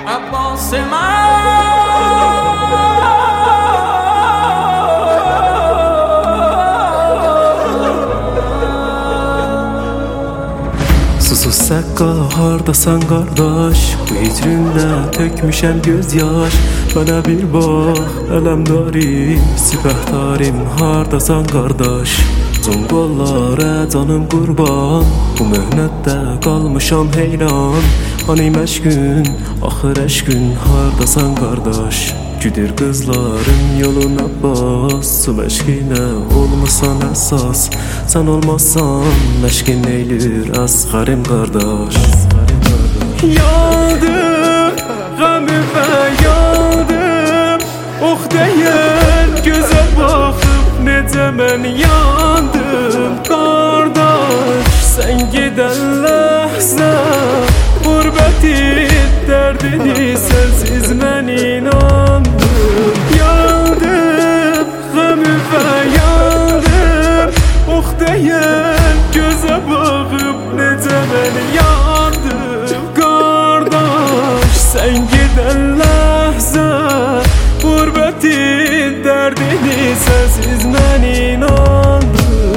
عباس من Sakka hardasan qardaş, bu hicrimdə tökmüşəm göz yaş. Mənə bir bax, ələmdarim, sipəhdarim, hardasan qardaş. Uzun qollara canım qurban, bu möhnətdə qalmışam heyran. Hani məşqün, axır əşqün, hardasan qardaş. Güdür qızların yoluna bas, su məşqinə olmasan əsas. Sən olmazsan, məşqin neylir əsğərim qardaş. Yandım, qəmimə yandım, ox deyən gözə baxıb necə mən yandım. Qardaş, sən gedən ləhzə, qurbətin dərdini sənsiz mən inandım. Yandım, qəmimə yandım, ox deyən gözə baxıb necə mən yandım. Qardaş, sən gedən ləhzə, qurbətin dərdini sənsiz mən inandım.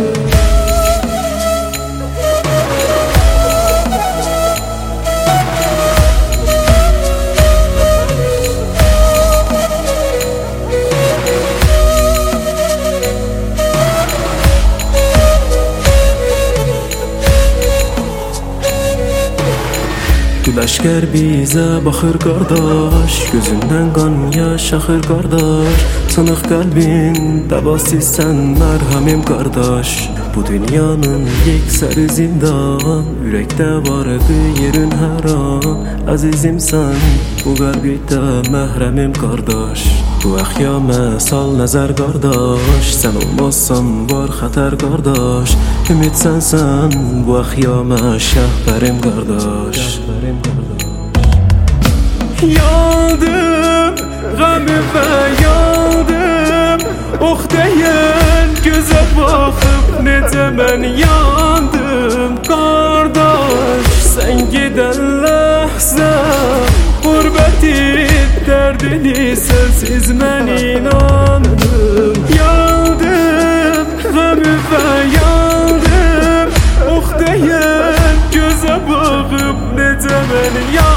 Güləşkər bizə baxır qardaş, gözündən qan yaş axır qardaş. Sınıq qəlbin dəvasızsən mərhəmim qardaş. Bu dünyanın yeksəri zindan, ürəkdə vardı yerin hər an. Əzizimsən, bu qəlbdə məhrəmim qardaş. Bu əxyamə sal nəzər qardaş, sən olmazsan var xətər qardaş. Ümid sənsən, bu əxyamə şəhbərim qardaş. Yandım, qəmimə yandım, ox deyən gözə baxıb necə mən yandım. Qardaş, sən gedən ləhzə, qurbətin dərdini sənsiz mən inandım. Yandım, qəmimə yandım, ox deyən gözə baxıb necə mən yandım.